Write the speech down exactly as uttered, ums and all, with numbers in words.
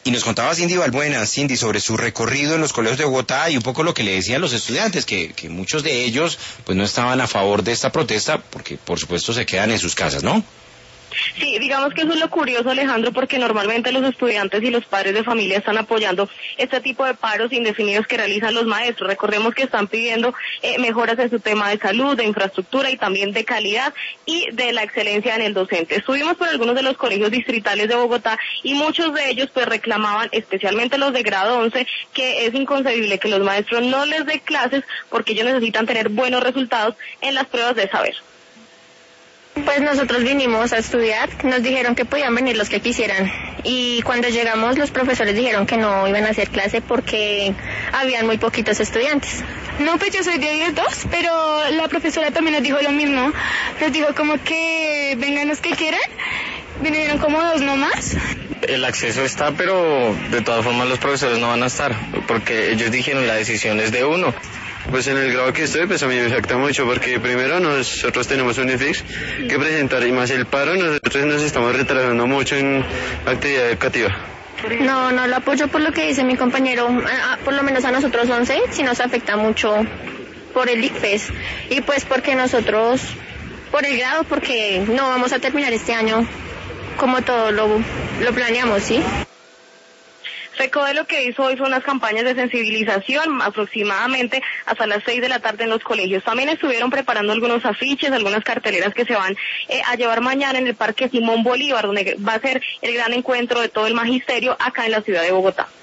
Y nos contaba Cindy Balbuena, Cindy, sobre su recorrido en los colegios de Bogotá y un poco lo que le decían los estudiantes, que, que muchos de ellos pues no estaban a favor de esta protesta porque por supuesto se quedan en sus casas, ¿no? Sí, digamos que eso es lo curioso, Alejandro, porque normalmente los estudiantes y los padres de familia están apoyando este tipo de paros indefinidos que realizan los maestros. Recordemos que están pidiendo eh, mejoras en su tema de salud, de infraestructura y también de calidad y de la excelencia en el docente. Estuvimos por algunos de los colegios distritales de Bogotá y muchos de ellos pues reclamaban, especialmente los de grado once, que es inconcebible que los maestros no les den clases porque ellos necesitan tener buenos resultados en las pruebas de saber. Pues nosotros vinimos a estudiar, nos dijeron que podían venir los que quisieran y cuando llegamos los profesores dijeron que no iban a hacer clase porque habían muy poquitos estudiantes. No, pues yo soy de diez dos, pero la profesora también nos dijo lo mismo, nos dijo como que vengan los que quieran, vinieron como dos nomás. El acceso está, pero de todas formas los profesores no van a estar, porque ellos dijeron la decisión es de uno. Pues en el grado que estoy, pues a mí me afecta mucho porque primero nosotros tenemos un I F I X que presentar y más el paro, nosotros nos estamos retrasando mucho en actividad educativa. No, no lo apoyo por lo que dice mi compañero, a, a, por lo menos a nosotros once, sí nos afecta mucho por el I C F E S y pues porque nosotros, por el grado, porque no vamos a terminar este año como todo lo, lo planeamos, ¿sí? FECODE lo que hizo hoy fue unas campañas de sensibilización aproximadamente hasta las seis de la tarde en los colegios. También estuvieron preparando algunos afiches, algunas carteleras que se van eh, a llevar mañana en el Parque Simón Bolívar, donde va a ser el gran encuentro de todo el magisterio acá en la ciudad de Bogotá.